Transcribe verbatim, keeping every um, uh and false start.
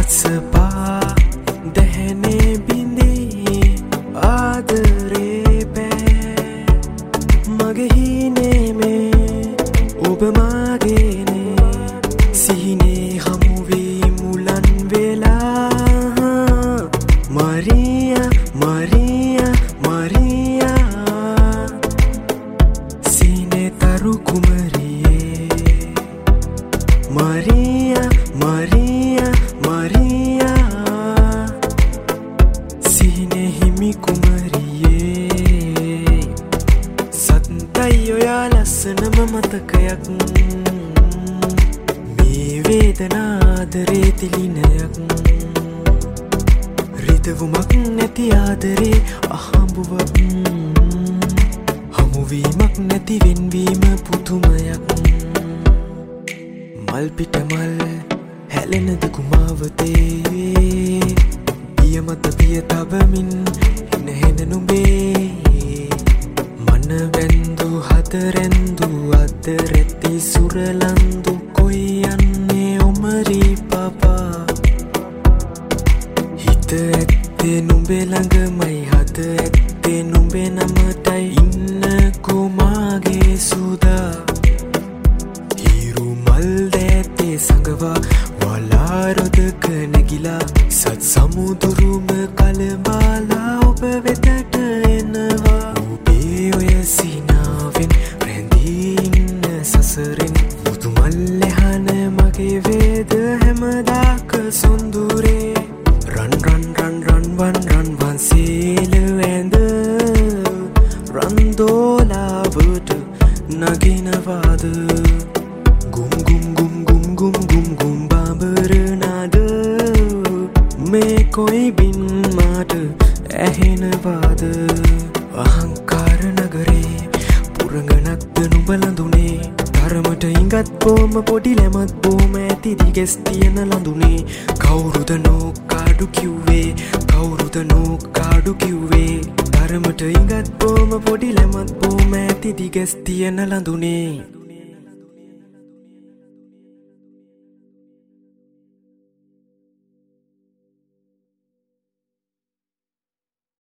සපා දැහැනේ බිඳේ ආදරේ බෑ මගේ හිනේ මේ ඔබ මාගේනේ සිහිනේ හමු වී මුලන් වෙලා මරියා මරියා මරියා සීනේ තරු කුමරියේ මරියා මරියා මරියා සීනේ හිමි කුමරියේ සත්‍යය ඔයා ලස්සනම මතකයක් මේ වේදනා ආදරේ තිලිනයක් රිදවුමක් නැති ආදරේ අහඹුවක් හමුවීමක් නැති වෙන්වීම පුදුමයක් මල් පිට මල් හැලෙනද කුමාවතේ පිය මත පිය තබමින් එන හෙන නුඹේ මන වැන්දු හතරැන්දු අද රැති සුරලන්දු කොයි යන්නේ ඔමරි පපා හිත ඇත්තේ නුඹේ ළඟමයි හද ඇත්තේ නුඹේ නමටයි ඉන්න කොමාගේ සුදා හිරු මල් දැත්තේ සඟවා වලාරොදක නැගිලා සත් සමුදුරුම කලබාලා ඔබ වෙතට එනවා ඔබේ ඔය සිනාවෙන් රැඳී ඉන්න සසරෙන් මුතු මල් ලැහන මගේ වේද හැමදාක සොඳුරේ රන් රන් රන් රන් වන් රන් වන් සීල වැඳ රන් දෝලාවට නගිනවාද ගුම් ගුම් ගුම් ගුම් ගුම් ගුම් ගුම් බාබර නාද මේ කොයි බින් මාට ඇහෙනවාද අහංකාර නගරේ පුරඟනක්ද නුඹ ලඳුනේ තරමට ඉඟත් බොම පොඩි ලැමත් බොම ඇති දිගෙස් තියෙන ලඳුනේ කවුරුද නෝකාඩු කිව්වේ කවුරුද නෝකාඩු කිව්වේ තරමට ඉඟත් බොම පොඩි ලැමත් බොම ඇති දිගෙස් තියෙන ලඳුනේ